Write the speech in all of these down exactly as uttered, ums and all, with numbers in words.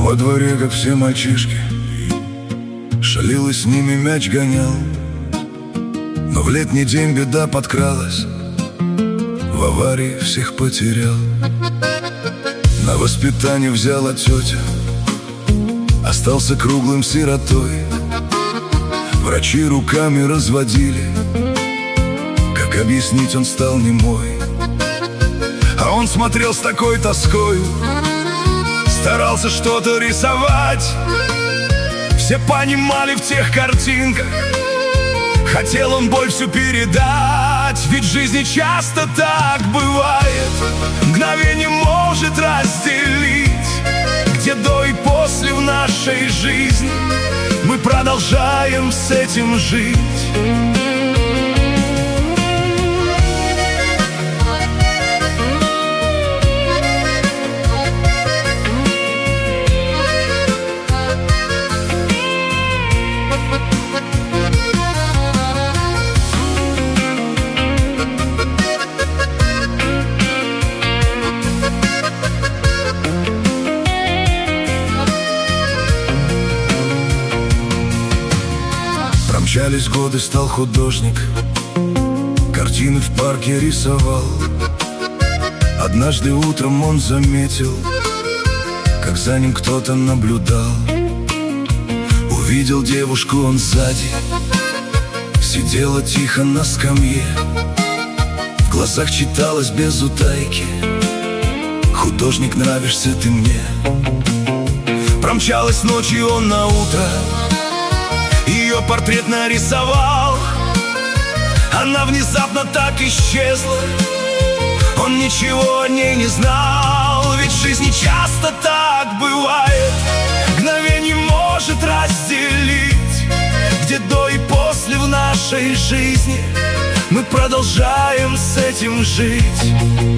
Во дворе, как все мальчишки, шалил и с ними мяч гонял. Но в летний день беда подкралась, в аварии всех потерял. На воспитание взяла тетя, остался круглым сиротой. Врачи руками разводили, как объяснить, он стал немой. А он смотрел с такой тоской, старался что-то рисовать. Все понимали в тех картинках, хотел он боль всю передать. Ведь в жизни часто так бывает, мгновение может разделить, где до и после в нашей жизни. Мы продолжаем с этим жить. Промчались годы, стал художник, картины в парке рисовал. Однажды утром он заметил, как за ним кто-то наблюдал. Увидел девушку он сзади, сидела тихо на скамье. В глазах читалось без утайки: художник, нравишься ты мне. Промчалась ночью он на утро, ее портрет нарисовал. Она внезапно так исчезла, он ничего о ней не знал. Ведь в жизни часто так бывает, мгновение может разделить, где до и после в нашей жизни. Мы продолжаем с этим жить.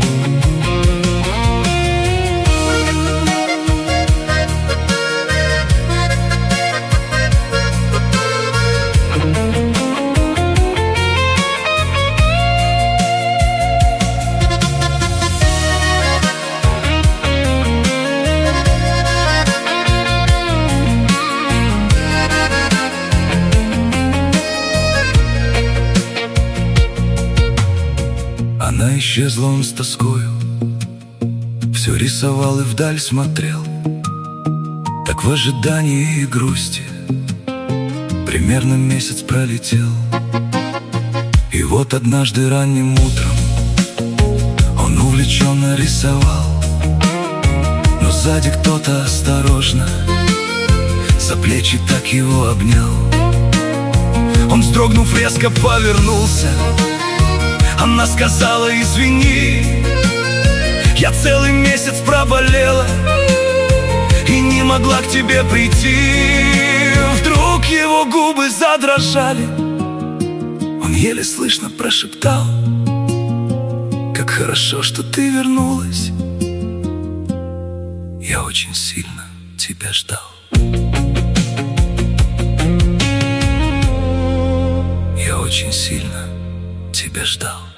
Она исчезла, он с тоскою все рисовал и вдаль смотрел. Так в ожидании и грусти примерно месяц пролетел. И вот однажды ранним утром он увлеченно рисовал, но сзади кто-то осторожно за плечи так его обнял. Он, вздрогнув, резко повернулся. Она сказала: извини, я целый месяц проболела и не могла к тебе прийти. Вдруг его губы задрожали, он еле слышно прошептал: как хорошо, что ты вернулась, я очень сильно тебя ждал. Я очень сильно тебя ждал.